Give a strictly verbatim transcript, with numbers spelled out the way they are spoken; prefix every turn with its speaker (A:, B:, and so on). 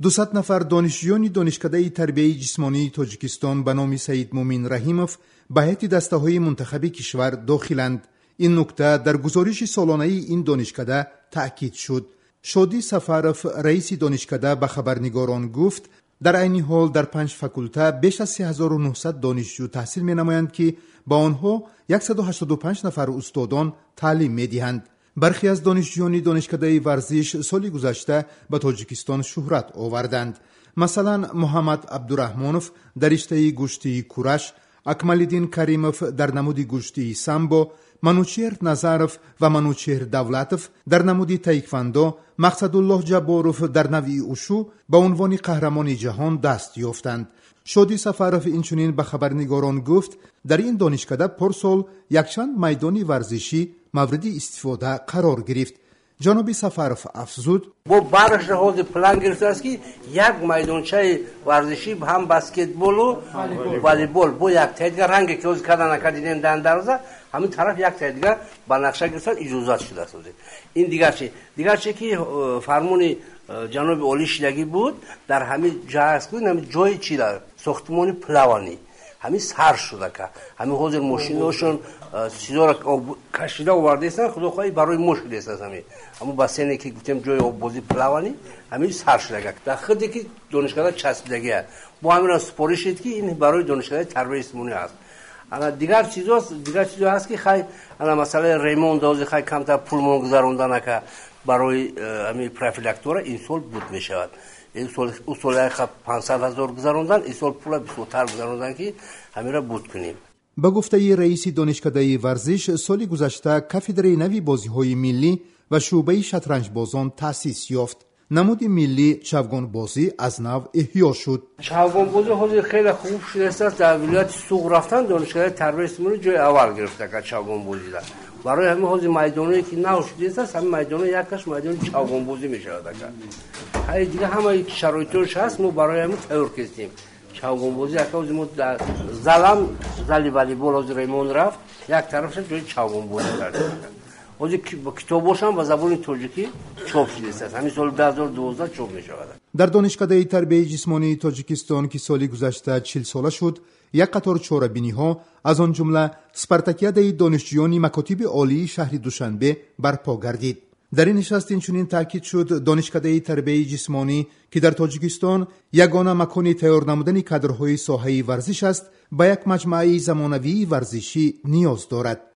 A: دویست نفر دانشجویان دانشکده تربیت جسمانی تاجیکستان به نام سید مومن رحیموف به هیئت دسته‌های منتخب کشور داخلند. این نکته در گزارش سالانه این دانشکده تأکید شد. شادی سفروف رئیس دانشکده به خبرنگاران گفت در عین حال در پنج فاکولته بیش از سه هزار و نهصد دانشجو تحصیل می‌نمایند که با آنها صد و هشتاد و پنج نفر استادان تعلیم می‌دهند. برخی از دانشجویان دانشکده ورزش سال گذشته به تاجیکستان شهرت آوردند. مثلا محمد عبدالرحمانوف در رشته گشتی کورش، اکمالدین کریموف در نمود گشتی سامبو، منوچهر نظروف و منوچهر دولتوف در نمود تایکواندو، مقصدالله جباروف در نوع اوشو به عنوان قهرمان جهان دست یافتند. شادی سفروف اینچنین به خبرنگاران گفت در این دانشکده پارسال یکچند میدان ورزشی مورد استفاده قرار گرفت. جناب سفروف افزود
B: با برش حوض پلان گرفته است که یک میدانچه ورزشی هم بسکتبال و والیبال با یک تایدگر رنگی که از کردن نکردین در دروازه همین طرف یک تایدگر با نقشه گرفتن اجازه شده است. این دیگر چی دیگر چی که فرمون جناب اولی شیلگی بود در همین جای است که همین جای چی در ساختمان پلوانی همین سر شده که همین حاضر ماشیناشون سیزار کشیده آورده هستن خدا خواهی برای مشکل است همین اما بسینه که گفتیم جای آب بازی پلوانی همین سر شده در خودی که دانشکده چسبیدگی است با همین سپارش شد که این برای دانشکده تربیت جسمانی است. اما دیگر چیزاست دیگر چیزا هست که خیلی انا مثلا ریمون دوز خیلی کمتر پول مگذروندن که برای همین پروفیلاکتور این سال بود می شود. این سال اصولا خب پانصد هزار گذروندن این سال پول بیشتر گذروندن که همین را بود کنیم.
A: به گفته رئیس دانشکده ورزش سال گذشته کافدره نوی بازی‌های ملی و شعبه شطرنج بازان تأسیس یافت. نمود ملی چوگان بازی از نو احیا شد.
B: چوگان بازی حاضر خیلی خوب شده است در ولایت سوق رفتن دانشکده تربیت جسمانی جای اول گرفته که چوگان بازی داشت. برای همین حاضر میدانی که نو شده است همین میدان یکش میدان چوگان بازی میشود که های دیگه همه شرایطش هست ما برای همین تیار کردیم. چوگان بازی یک روز ما در زلم زلی والیبال از ریمون رفت یک طرفش جای چوگان بازی کردیم. اوزی کتابش هم به زبان تاجیکی چاپ شده است. همین سال دو هزار و دوازده چاپ می‌شود.
A: در دانشکده تربیت جسمانی تاجیکستان که سال گذشته چهل ساله شد، یک قطار چهاربینی‌ها از آن جمله اسپارتاکیاد دانشجویان مکاتب عالی شهر دوشنبه برپا گردید. در این نشست اینچنین تاکید شد دانشکده تربیت جسمانی که در تاجیکستان یگانه مکان تیار نمودن کادرهای ساحه ورزش است، با یک مجموعه زمانوی ورزشی نیاز دارد.